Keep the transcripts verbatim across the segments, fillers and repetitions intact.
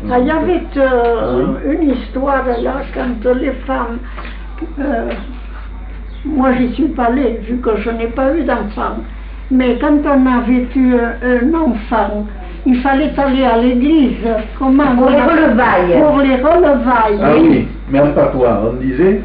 Ah, il y avait euh, oui. une histoire là, quand les femmes, euh, moi j'y suis pas allée, vu que je n'ai pas eu d'enfant, mais quand on avait eu un enfant, il fallait aller à l'église. Comment Pour les relevailles. Pour les relevailles. Ah oui, mais en patois, on disait,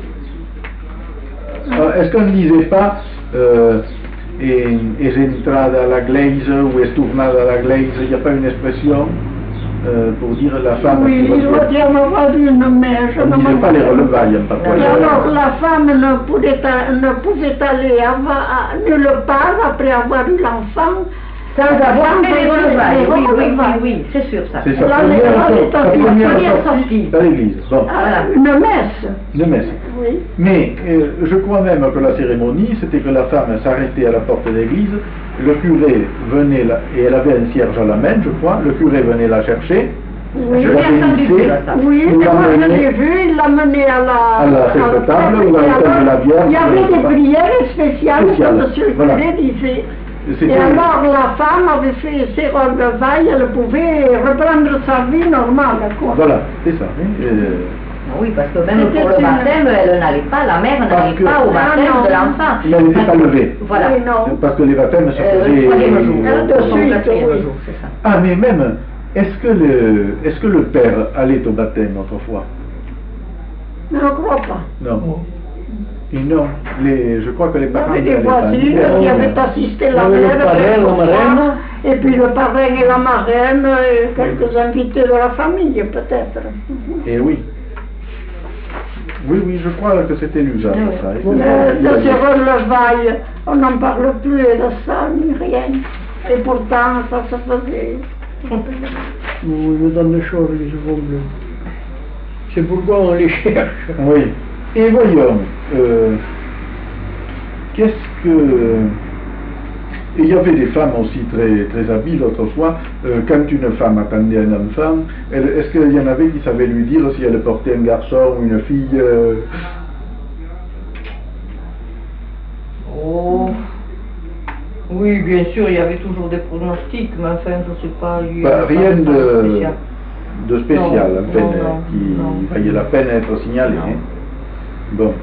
est-ce qu'on ne disait pas euh, es entrada a la glaise ou es tornada a la glaise, il n'y a pas une expression euh, pour dire la femme oui, qui reçoit. Il doit y en avoir une, mais je on ne disait pas les relevailles en patois. Et alors la femme ne pouvait, ne pouvait aller à, à, nulle part après avoir eu l'enfant. Sans avoir fait les relevailles, oui, oui, oui, oui, c'est sûr ça. C'est sa la, première, la, sa première sortie à l'église. Bon. Ah, une messe. Une messe. Oui. Mais euh, je crois même que la cérémonie, c'était que la femme s'arrêtait à la porte de l'église, le curé venait, la, et elle avait un cierge à la main, je crois, le curé venait la chercher. Oui, je l'ai entendu dire ça. Oui, mais moi je l'ai vu, il l'a mené à la, à la table, ou à l'hôtel de la Vierge. Il y avait des prières spéciales spéciales. que monsieur le Voilà. curé disait. Et alors la femme avait fait ses relevailles, elle pouvait reprendre sa vie normale, quoi. Voilà, c'est ça. Oui, euh... oui, parce que même pour le baptême, elle n'allait pas, la mère n'allait que... pas au baptême ah, de l'enfant. Il n'était pas levé. Voilà. Oui, non. Parce que les baptêmes se faisaient... Euh, le troisième jour. Euh, de suite, oui. jour, c'est ça. Ah, mais même, est-ce que, le, est-ce que le père allait au baptême autrefois? Je ne crois pas. Non. Et non, les, je crois que les parents... Il y avait des voisines qui avaient assisté la mère, la marraine, et puis le parrain et la marraine, et quelques invités de la famille peut-être. Et oui. Oui, oui, je crois que c'était l'usage de ça. De, de ces relevailles, on n'en parle plus de ça, ni rien. Et pourtant, ça se faisait. Oui, mais dans les choses, ils se font plus. C'est pourquoi on les cherche. Oui. Et voyons, euh, qu'est-ce que... Et il y avait des femmes aussi très, très habiles autrefois. Euh, quand une femme attendait un enfant, elle, est-ce qu'il y en avait qui savaient lui dire si elle portait un garçon ou une fille euh... Oh... Oui, bien sûr, il y avait toujours des pronostics, mais enfin, je ne sais pas... Il y bah, rien de spécial, de spécial, non, en fait, non, non, qui non. valait la peine d'être signalé. Hein. Bon.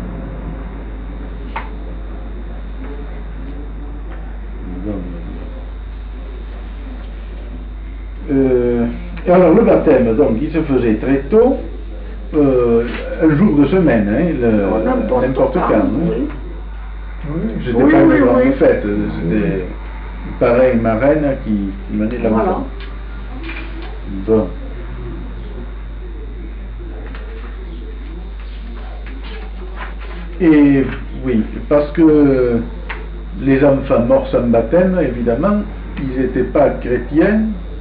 Euh, et alors le baptême, donc, il se faisait très tôt, euh, un jour de semaine, hein, le, Oh, n'importe quand. Hein. Oui. Oui. C'était Oui, pas une oui, grande oui. fête, c'était parrain et marraine qui, qui menaient la Voilà. maison. Bon. Et oui, parce que les enfants morts sans baptême, évidemment, ils n'étaient pas chrétiens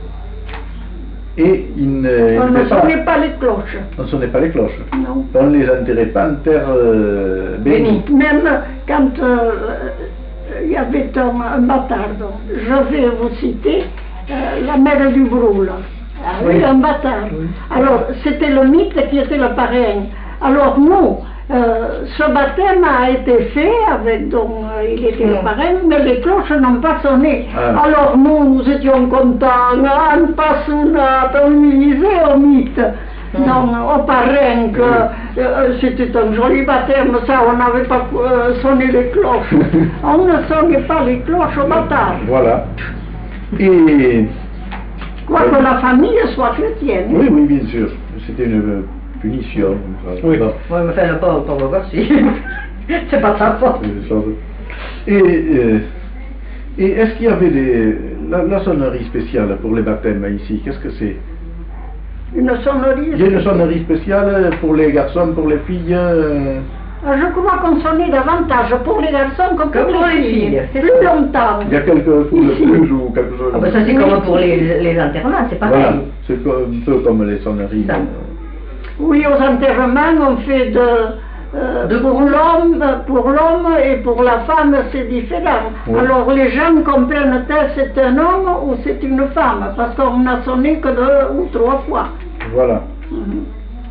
et ils ne, On ils ne n'étaient pas, sonnait pas les cloches. on ne sonnait pas les cloches. Non. On ne les enterrait pas en terre euh, bénie. Même quand euh, il y avait un, un bâtard, donc, je vais vous citer euh, la mère du Broul. Ah, oui, Oui. un bâtard. Oui. Alors, c'était le mythe qui était le parrain. Alors, nous, euh, ce baptême a été fait avec, donc, euh, il était le parrain, mais les cloches n'ont pas sonné. Ah. Alors, nous, nous étions contents, on passe on lisait au mythe. Non, au parrain, que euh, c'était un joli baptême, ça, on n'avait pas euh, sonné les cloches. On ne sonnait pas les cloches au bâtard. Voilà. Et Quoique la famille soit chrétienne. oui, oui, bien sûr, c'était une euh, punition. Oui. Bon. Oui, mais enfin, le pauvre, pauvre voici. C'est pas sa faute. Et, euh, et est-ce qu'il y avait des, la, la sonnerie spéciale pour les baptêmes ici, qu'est-ce que c'est? Une sonnerie. Il y a une sonnerie spéciale pour les garçons, pour les filles euh... Je crois qu'on sonnait davantage pour les garçons que pour, Que pour les filles, c'est Plus ça. longtemps. Il y a quelques fous de plus ou quelque chose Ah, comme ben, ça, c'est comme pour les, les enterrements, c'est pareil. Voilà, c'est co- un peu comme les sonneries. Ça. euh, Oui, aux enterrements, on fait de... euh, De pour l'homme, pour l'homme et pour la femme, c'est différent. Oui. Alors les gens comprennent c'est un homme ou c'est une femme, parce qu'on n'a sonné que deux ou trois fois. Voilà. Mhm.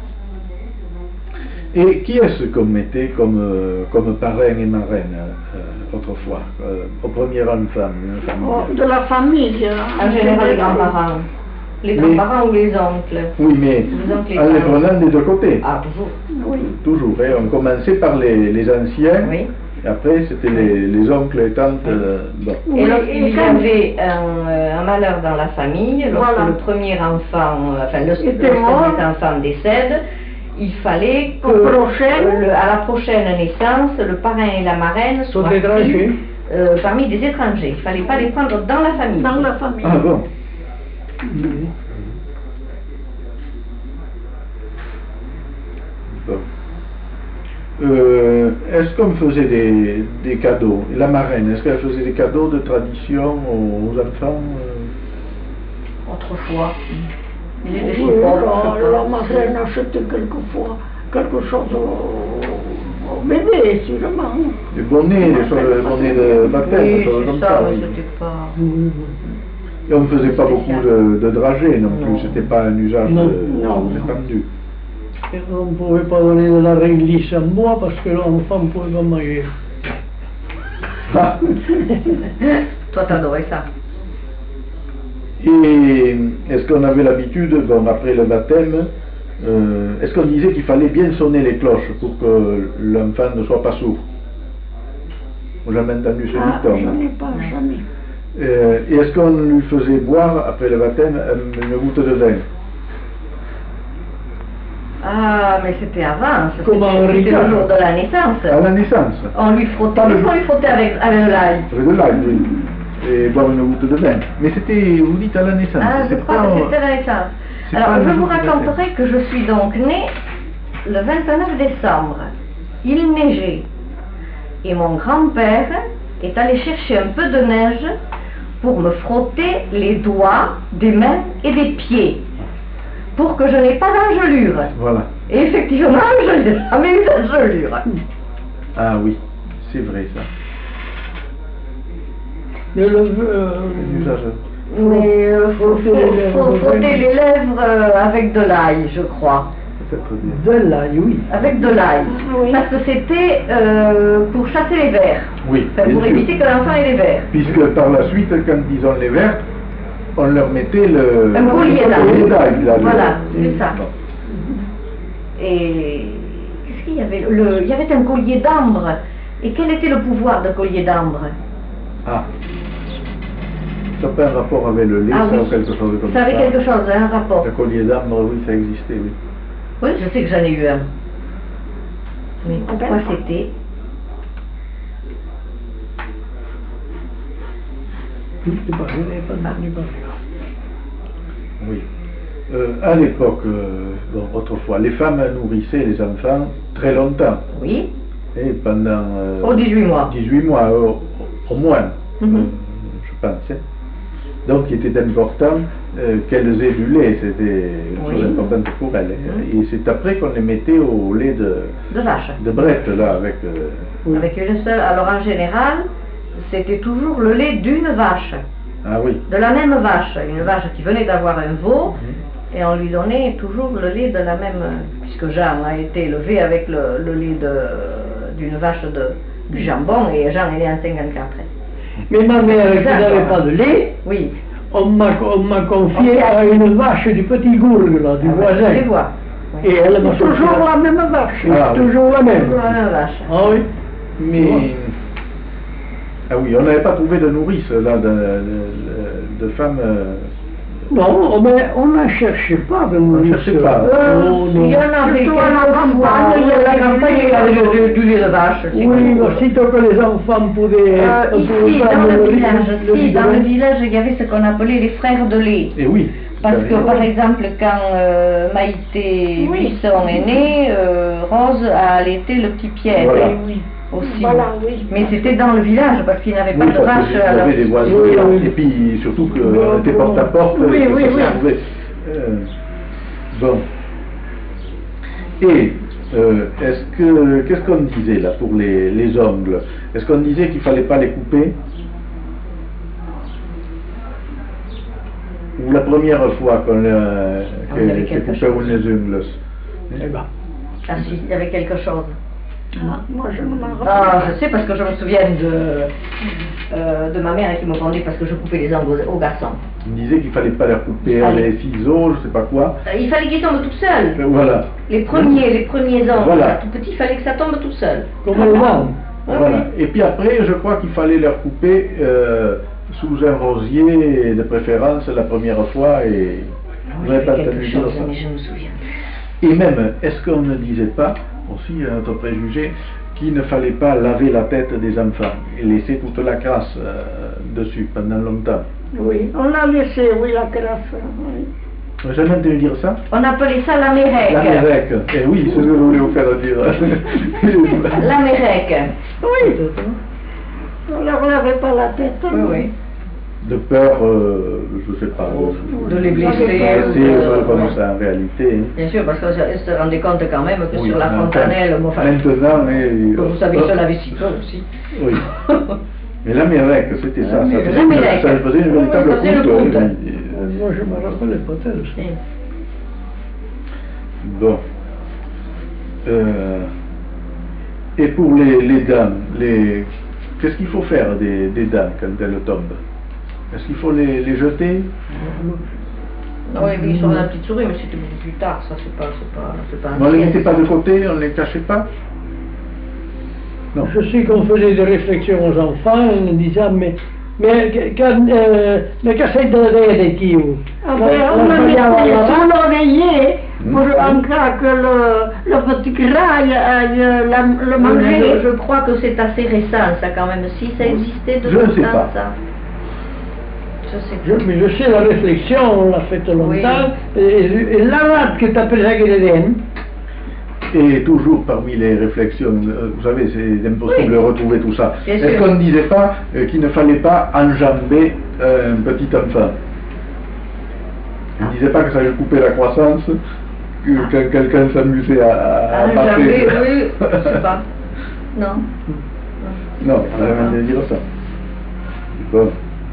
Et qui est-ce qu'on mettait comme, euh, comme parrain et marraine euh, autrefois, euh, au premier enfant, une famille? Oh, de la famille. hein. En général, les grands-parents. Les Mais- grands-parents ou les oncles? Oui, mais Les oncles et en les tantes. prenant des deux côtés. Ah, toujours. Oui. Toujours. Hein. On commençait par les, les anciens, Oui. et après c'était les, les oncles et tantes. euh, bon. Et Oui, lorsqu'il et y quand- avait un, euh, un malheur dans la famille, lorsque Voilà. le premier enfant, euh, enfin le Était lorsqu'un mort. des enfants décède, il fallait que Au prochain. euh, le- à la prochaine naissance, le parrain et la marraine Sont soient étrangers. pris, euh, parmi des étrangers. Il ne fallait pas les prendre dans la famille. Dans la famille. Ah bon. Oui. Bon. Euh, est-ce qu'on faisait des, des cadeaux? La marraine, est-ce qu'elle faisait des cadeaux de tradition aux, aux enfants euh Autrefois. Il était Oui, si pauvre, la, je sais la pas. marraine achetait quelquefois quelque chose au, au bébé, sûrement. Des bonnets, des choses, des bonnets de baptême, des Oui, choses c'est comme ça, ça. mais oui. c'était pas... Oui, oui. Et on ne faisait pas beaucoup de, de dragées non plus, Non. c'était pas un usage Non. euh, Non. répandu. Et on ne pouvait pas donner de la réglisse en bois parce que l'enfant ne pouvait pas manger. Ah. Toi, t'adorais ça. Et est-ce qu'on avait l'habitude, bon, après le baptême, euh, est-ce qu'on disait qu'il fallait bien sonner les cloches pour que l'enfant ne soit pas sourd? J'ai jamais entendu ce Ah, dicton. j'en ai pas, jamais. Euh, et est-ce qu'on lui faisait boire, après le baptême, un- une goutte de vin? Ah, mais c'était avant, ça, Comment c'était Henri c'était quatre. le jour de la naissance. À la naissance? On lui frottait, on lui frottait avec, avec de l'ail. Avec de l'ail, oui. Et boire une goutte de vin. Mais c'était, vous dites à la naissance. Ah, je c'est crois pas- que c'était la naissance. c'est Alors, pas le je vous jour du baptême. raconterai que je suis donc née le vingt-neuf décembre. Il neigeait. Et mon grand-père est allé chercher un peu de neige pour me frotter les doigts des mains et des pieds. Pour que je n'ai pas d'engelure. Voilà. Et effectivement, je n'ai jamais eu d'engelure. Ah oui, c'est vrai ça. Mais le, euh, Un usage. Mais il faut, Frotter les lèvres, faut oui. frotter les lèvres euh, avec de l'ail, je crois. Peut-être bien. de l'ail, oui. Avec de l'ail. Oui. Parce que c'était euh, pour chasser les vers. Oui, Enfin, bien pour sûr. éviter que l'enfant ait les vers. Puisque par la suite, quand ils ont les verres, on leur mettait le Un collier le d'ail. d'ail, là, le- Voilà, c'est ça. Bon. Et qu'est-ce qu'il y avait le, Il y avait un collier d'ambre. Et quel était le pouvoir de collier d'ambre? Ah. Ça n'a pas un rapport avec le lait, Ah ça, oui. ou quelque chose comme Ça ça. avait quelque chose, un rapport. Le collier d'ambre, oui, ça existait, oui. Oui, je sais que j'en ai eu un. Mais Ah, pourquoi d'accord. c'était? Je ne sais pas, je n'avais pas entendu parler. Oui. Euh, à l'époque, euh, bon, autrefois, les femmes nourrissaient les enfants très longtemps. Oui, Et pendant euh, au dix-huit mois. dix-huit mois, euh, au, au moins, Mhm. euh, je pense. hein. Donc il était important euh, qu'elles aient du lait, c'était une Oui. chose importante pour elles. hein. Mhm. Et c'est après qu'on les mettait au lait de, De vache. de brette, là, avec... euh, Oui. Avec une seule. Alors en général, c'était toujours le lait d'une vache. Ah oui. De la même vache. Une vache qui venait d'avoir un veau. Mhm. Et on lui donnait toujours le lait de la même, puisque Jean a été élevé avec le, le lait de- d'une vache de, du jambon, et Jean est né en cinquante-quatre. Mais ma mère, qui Exact. n'avait pas de lait, Oui, on m'a on m'a confié à une vache du petit gourgue, là, du ah, voisin. je les vois. Oui. Et elle m'a sorti Toujours la- la même vache. Ah, oui. toujours la même. Toujours la même vache. Ah oui. Mais... Ah oui, on n'avait pas trouvé de nourrice, là, de, de, de femmes... euh, Non, mais on n'en cherchait pas de nourrice. cherchait pas. Euh, Oh, il y non. en avait Surtout à la quelques campagne, fois. il y À la avait campagne, il y avait du, du lait de vache. c'est Oui, tout. aussitôt que les enfants pouvaient... Euh, pouvaient ici, prendre dans le riz- village, le si, dans le biberon. village, il y avait ce qu'on appelait les frères de lait. Et oui. Parce ça que, avait- par exemple, quand euh, Maïté Oui. Buisson est née, euh, Rose a allaité le petit Pierre Voilà. oui, aussi. Voilà, oui. Mais c'était dans le village, parce qu'il n'avait pas Oui, de parce vache. qu'il y alors- avait des voisins, Oui, oui. et puis surtout Oui, qu'on était oui. porte à porte, Oui, et que oui, ça se oui. trouvait, euh, bon. Et euh, est-ce que qu'est-ce qu'on disait là pour les, les ongles? Est-ce qu'on disait qu'il fallait pas les couper? Ou la première fois qu'on euh, Ah, il y avait que- que quelque coupait chose. les ongles? Eh ben, Ah si, il y avait quelque chose. Ah, moi, je ne m'en rappelle Ah, pas. je sais parce que je me souviens de, euh, de ma mère qui me vendait parce que je coupais les ongles aux, aux garçons. Il me disait qu'il fallait pas leur couper Allez. les ciseaux, je sais pas quoi. Euh, il fallait qu'ils tombent tout seuls. Euh, Voilà. Les premiers, les premiers ongles, Voilà. là, tout petit, il fallait que ça tombe tout seul. Comme un vent. Oui, Voilà. oui. Et puis après, je crois qu'il fallait leur couper euh, sous un rosier, de préférence la première fois, et Oui, je n'avais pas quelque entendu dire chose, ça. mais je me souviens. Et même, est-ce qu'on ne disait pas, aussi à notre préjugé, qu'il ne fallait pas laver la tête des enfants et laisser toute la crasse euh, dessus pendant longtemps? Oui, on l'a laissé, oui, la crasse. Oui. Vous n'avez jamais entendu dire ça? On appelait ça la mérèque. La mérèque. Eh oui, c'est ce que je voulais vous faire dire. La mérèque. Oui, on leur lavait pas la tête. Oui, oui. De peur, euh, je sais pas. De les blesser. C'est euh, comme ouais. ça en réalité. hein. Bien sûr, parce qu'on se rendait compte quand même que Oui, sur la mais enfin, fontanelle, bon, enfin, maintenant, mais, vous savez se laver si peu aussi. Oui. Mais la mérèque, c'était ça. Ça La faisait, mérèque. ça faisait une Oui, véritable ça faisait le croûte, croûte. hein. Euh, Moi, je me rappelais pas tel ça. Oui. Bon. Euh, et pour les, les dents, les, qu'est-ce qu'il faut faire des, des dents quand elles tombent? Est-ce qu'il faut les, les jeter? Non, oui, oui, sur la petite souris, mais c'était beaucoup plus tard, ça c'est pas, c'est pas, c'est pas On ne les ancien, mettait pas ça. de côté, on ne les cachait pas? Non. Je sais qu'on faisait des réflexions aux enfants en disant, mais, mais quand, euh, mais qu'est-ce que c'est des kilos? Ah ben, on le mettait sous l'oreiller pour en cas que le, le petit graille aille euh, la- le Oui, mais manger. Je, je crois que c'est assez récent, ça quand même, si ça existait de Je ne tout sais temps, pas. ça. Je sais Je, pas. mais je sais la réflexion, on l'a faite longtemps, et, et la rate que tu appelles ça qu'il est. Et toujours parmi les réflexions, euh, vous savez, c'est impossible Oui. de retrouver tout ça. Bien Est-ce sûr. qu'on ne disait pas euh, qu'il ne fallait pas enjamber euh, un petit enfant? On ne disait pas que ça allait couper la croissance, que quand quelqu'un s'amusait à, à, à Ah, passer. jamais, oui, je sais pas. Non. Non, on n'avait jamais dire ça. Bon.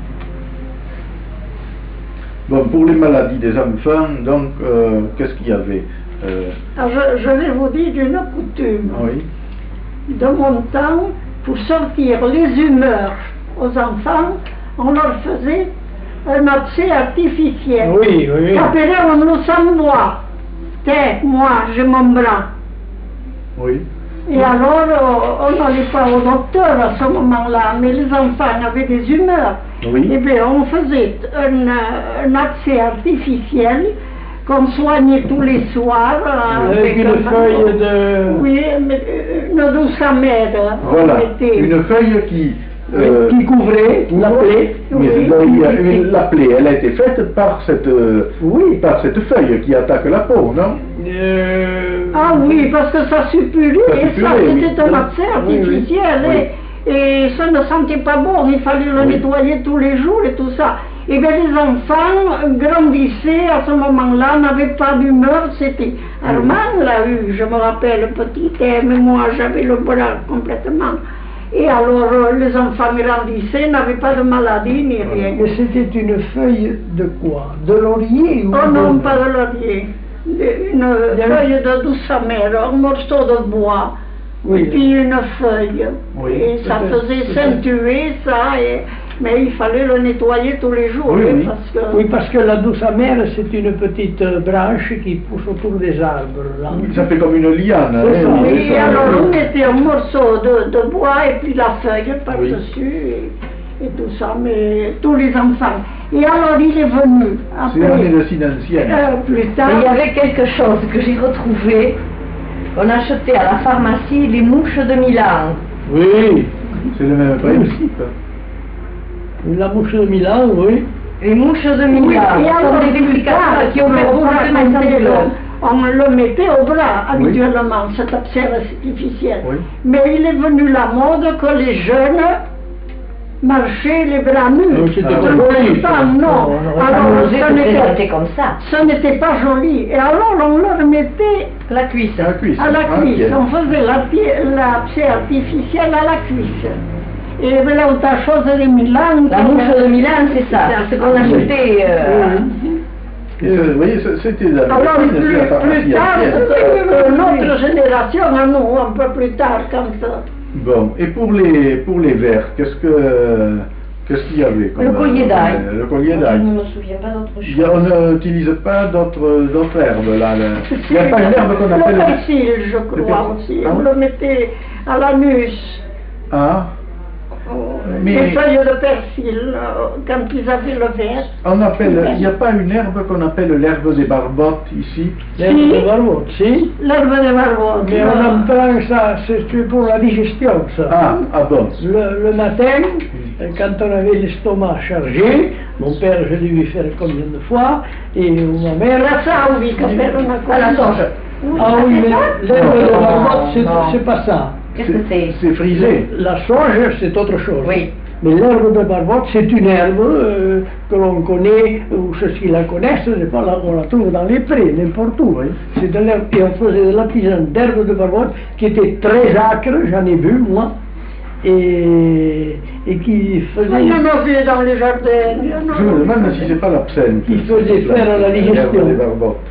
Bon, pour les maladies des enfants, donc, euh, qu'est-ce qu'il y avait? Euh, Alors, je, je vais vous dire une coutume. oui. De mon temps, pour sortir les humeurs aux enfants, on leur faisait un abcès artificiel. Oui, oui, oui. Après, on nous s'envoie. Tiens, moi, j'ai mon bras. Oui. Et alors, euh, on n'allait pas au docteur à ce moment-là, mais les enfants avaient des humeurs. Oui. Et bien, on faisait un, euh, un abcès artificiel qu'on soignait tous les soirs. euh, Avec une un- feuille de... Oui, mais, euh, une douce amère. on Voilà, mettait. une feuille qui... euh, qui couvrait la plaie. mais Oui. là, il y a une- la plaie, elle a été faite par cette, euh, Oui. par cette feuille qui attaque la peau, non? Euh, Ah oui, parce que ça suppulait, Ça et ça suppulait, oui. c'était un abcès Oui, oui. artificiel, Oui. Et, et ça ne sentait pas bon, il fallait le Oui. nettoyer tous les jours et tout ça. Et bien les enfants grandissaient à ce moment-là, n'avaient pas d'humeur, c'était Armand l'a eu, je me rappelle, petit, mais moi j'avais le bras complètement. Et alors euh, les enfants grandissaient, n'avaient pas de maladie ni rien. Mais c'était une feuille de quoi? De laurier ou Oh non, de- pas de laurier. Une feuille de douce amère, un morceau de bois, Oui. et puis une feuille. Oui, et ça peut-être, faisait peut-être. ceinturer ça, et, mais il fallait le nettoyer tous les jours. Oui, hein, oui. Parce que, Oui, parce que la douce amère, c'est une petite euh, branche qui pousse autour des arbres. Là. Ça fait comme une liane. C'est hein, ça. oui, Et ça. alors on mettait un morceau de, de bois et puis la feuille par-dessus et, et tout ça, mais tous les enfants. Et alors il est venu, C'est une après, médecine ancienne. euh, plus tard, Il y avait quelque chose que j'ai retrouvé. On achetait à la pharmacie les mouches de Milan. Oui. C'est le même principe. La mouche de Milan, oui. Les mouches de oui, Milan et sont alors des plus tard, vésicateurs qui ont fait on vous probablement racontait, de on le mettait au bras habituellement, cet abcès artificiel. Oui. Mais il est venu la mode que les jeunes marchaient les bras nus. Donc, c'était Ah, De oui. nos joli, ça. temps, non. On aurait Alors, On ce se n'était- présentait comme ça. ce n'était pas joli. Et alors, on leur mettait La cuisse. À la cuisse. à la Ah, cuisse. bien. On faisait la pi- l'abcès artificiel à la cuisse. Et voilà autre chose de Milan. La mouche de Milan, c'est ça. C'est ce qu'on achetait. euh, Et ça, vous voyez, ça, c'était la Alors, médecine, plus, la pharmacie plus tard, ancienne. euh, notre génération, à nous, un peu plus tard, quand... euh, Bon, et pour les, pour les vers, qu'est-ce que qu'est-ce qu'il y avait comme, Le collier d'ail. euh, Le collier Je d'ail. ne me souviens pas d'autre Il y a- chose. On n'utilise pas d'autres d'autres herbes là. là. Il n'y a pas une herbe qu'on Le appelle... persil, je Le crois persil. aussi. Ah On oui. le mettait à l'anus. Ah, Mais- Les feuilles de persil, euh, quand ils avaient le verre. on appelle... Il n'y a pas une herbe qu'on appelle l'herbe des barbottes ici. L'herbe de barbotte, si. L'herbe de barbotte. Mais on en prend ça, c'est pour la digestion, ça. Ah, ah bon. Le, le matin, euh, quand on avait l'estomac chargé, mon père, je l'ai vu faire combien de fois, et ma mère... La ça, oui, quand elle en a À la sauge. Ah oui, mais l'herbe de Non, barbotte, c'est- non. c'est pas ça. Qu'est-ce que c'est? C'est frisé. La sauge, c'est autre chose. Oui. Mais l'herbe de barbotte, c'est une herbe euh, que l'on connaît, ou ceux qui la connaissent, c'est pas là, on la trouve dans les prés, n'importe où. C'est de l'herbe, et on faisait de la tisane d'herbe de barbotte qui était très acre, j'en ai vu, moi, et, et qui faisait... Il y en a vu dans les jardins. il y en a Je me vu. demande si c'est pas l'absinthe. Qui faisait faire la digestion. L'herbe des barbottes.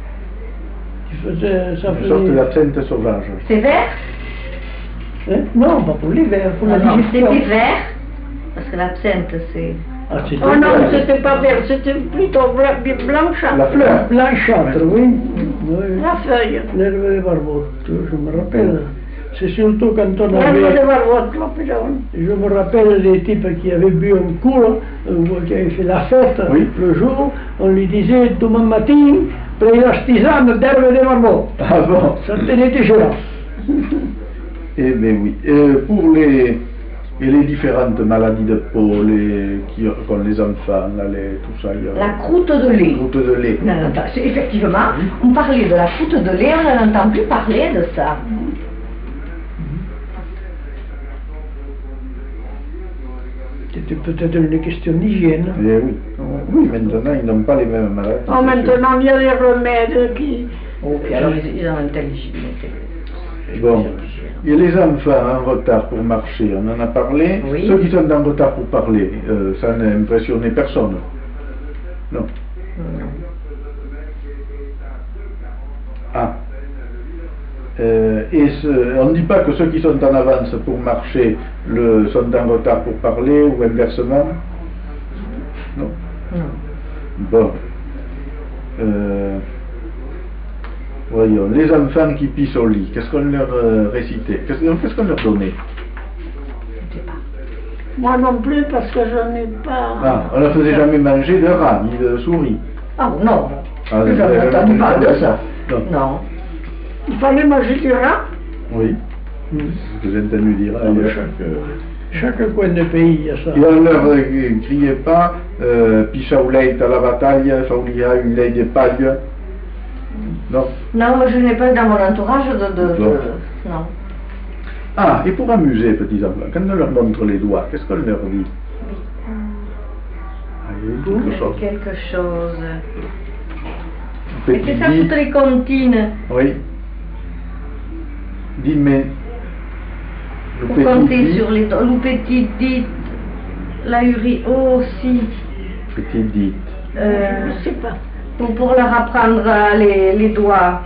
qui faisait, ça Une sorte faisait... d'absinthe sauvage. C'est vert? Hein? Non, pas pour l'hiver, pour la Non, non, digestion. c'était vert. Parce que l'absinthe, c'est... Ah, c'était Oh non, vert. c'était pas vert, c'était plutôt bla- blanchâtre. La fleur. Blanchâtre, oui. oui. La feuille. L'herbe de barbotte, je me rappelle. C'est surtout quand on L'herbe de avait... barbotte, l'appelons. Je me rappelle des types qui avaient bu un coup, là, ou qui avaient fait la fête Oui. le jour, on lui disait demain matin, prenez la tisane d'herbe de barbotte. Ah bon. Ça tenait déjà. Eh bien oui. Euh, pour les, et les différentes maladies de peau, les, qui, qu'ont les enfants, là, les, tout ça, il y a... La croûte de lait. Croûte de lait. Non, non, c'est- effectivement, on parlait de la croûte de lait, on n'entend plus parler de ça. C'était peut-être une question d'hygiène. Eh oui. Oui, maintenant, ils n'ont pas les mêmes maladies. Oh, maintenant, il y a des remèdes qui... Et alors, ils, ils ont intelligent. Bon. Et les enfants en retard pour marcher, on en a parlé. Oui. Ceux qui sont en retard pour parler, euh, ça n'a impressionné personne. Non. Ah. Euh, et ce- on ne dit pas que ceux qui sont en avance pour marcher le, sont en retard pour parler ou inversement. Non. Bon. Euh, voyons, les enfants qui pissent au lit, qu'est-ce qu'on leur euh, récitait? Qu'est-ce qu'on qu'est-ce qu'on leur donnait? Moi non plus, parce que je n'ai pas... Ah, on leur faisait jamais manger de rat, ni de souris. Ah non, Ah, je vous avez n'ai jamais entendu entendu parler de ça. Non. Non. Il fallait manger du rat. Oui, c'est ce que j'ai entendu dire ailleurs. Chaque, chaque coin de pays, il y a ça. Et on leur euh, criait pas euh, Pisha ou leit à la bataille, Faulia, une lei de paille. Non. Non, moi je n'ai pas dans mon entourage de... de, de- Non. non. Ah, et pour amuser, petits enfants, quand on leur montre les doigts, qu'est-ce qu'on leur dit? Ah, il y a quelque chose. Quelque chose. Un Et petit que ça, dit- toutes les comptines. Oui. Dis-moi. Le Pour petit compter dit, sur les... Le petit dit... La urine aussi. petit dit. Euh, Je ne sais pas. pour, pour leur apprendre euh, les, les doigts.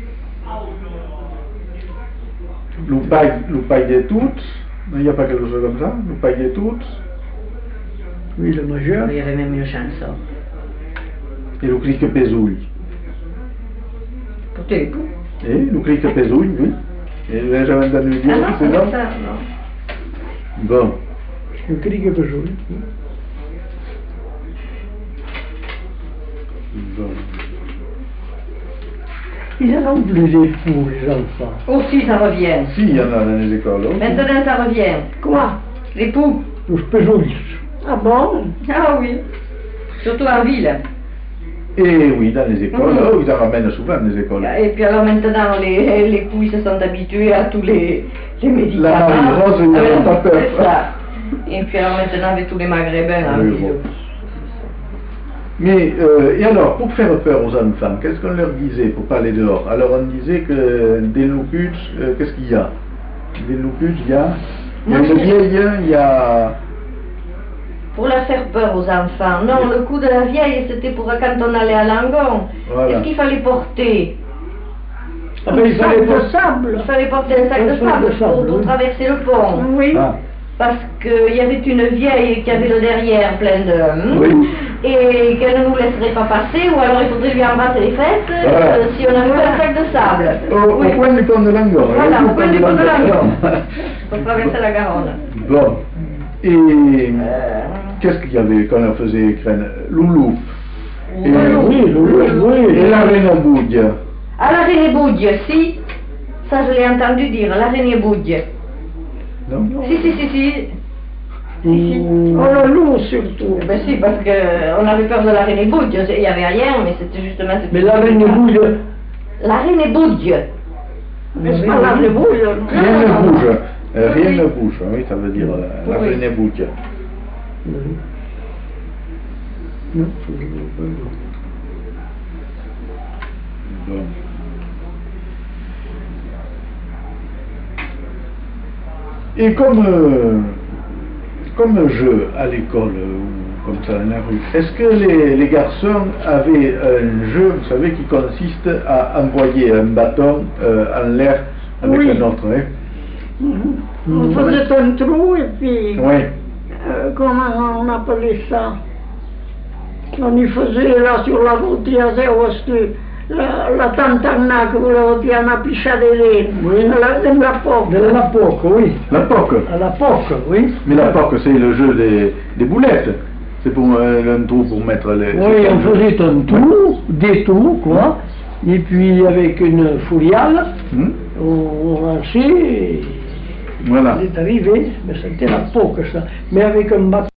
Loupaille, loupaille des toutes. Non, il n'y a pas quelque chose comme ça? Loupaille des toutes. Oui, le majeur. Il y avait même une chanson. Et le clic pézouille. Pour tes époux. Et le clic pézouille, oui. Et vous n'avez jamais entendu dire Ah non, que c'est c'est pas non? ça, non. Bon. Le cri que peut jouer. Bon. Ils en ont plus des fous, les enfants. Aussi, ça revient. Si, il y en a dans les écoles aussi. Maintenant, ça revient. Quoi? Les poux. Os pejouilles. Ah bon? Ah oui. Surtout en ville. Et oui, dans les écoles, Mhm. oh, ils en ramènent souvent dans les écoles. Et puis alors maintenant, les, les poux, ils se sont habitués à tous les, les médicaments. La Marie Rose, ils Ah, n'ont pas peur. C'est ça. Et puis alors maintenant, avec tous les maghrébins en Oui, ville. bon. Mais, euh, et alors, pour faire peur aux enfants, qu'est-ce qu'on leur disait pour pas aller dehors? Alors on disait que des louputs, euh, qu'est-ce qu'il y a? Des louputs, il y a, il y a Moi, une je- vieille, il y a... pour la faire peur aux enfants. Non, le coup de la vieille, c'était pour quand on allait à Langon. Voilà. Qu'est-ce qu'il fallait porter? Ah ben, il Un fallait sac de pas... sable. Il fallait porter un sac Un de sac sable de sable, pour, pour oui. traverser le pont. Oui. Ah, Parce qu'il y avait une vieille qui avait le derrière plein de... oui. Et qu'elle ne nous laisserait pas passer, ou alors il faudrait lui embrasser les fesses Voilà. euh, si on avait pas un sac de sable. Au, Oui. au coin du pont de Langon. Voilà, hein, au coin du pont de Langon. Langon. Pour traverser la Garonne. Bon. Et Euh, qu'est-ce qu'il y avait quand on faisait Crène? Loulou. Et, Oui, oui, oui. et la Reine-Bouille. À l'araignée bouille, si. Ça, je l'ai entendu dire, l'araignée bouille. Non? Si, si, si, si. Mmh. Oh, le loup surtout. Ben si, parce qu'on avait peur de l'araignée bouille. Il n'y avait rien, mais c'était justement... cette- Mais la reine bouille... L'araignée bouille. Mais c'est pas la rebouille. Rien ne bouge. Euh, rien ne bouge, oui, ça veut dire euh, la Oui. Reine-Bouille. Oui. Non, je ne veux pas dire. Bon. Et comme, euh, comme jeu à l'école ou comme ça dans la rue, est-ce que les, les garçons avaient un jeu, vous savez, qui consiste à envoyer un bâton euh, en l'air avec Oui. un autre, hein? On faisait un trou et puis, Oui. euh, comment on appelait ça? On y faisait là sur la route, il y avait aussi la, la tantana que volevo dire una pisciatellina, Oui. la, della poca. De la poque, oui. La poque. À la poque, oui. Mais la poque, c'est le jeu des, des boulettes. C'est pour euh, un trou pour mettre les... Oui, on faisait un trou, des trous, quoi. Et puis avec une fourriale, Hmm? on, on lançait et Voilà. il est arrivé, mais c'était la poque ça. Mais avec un bâton.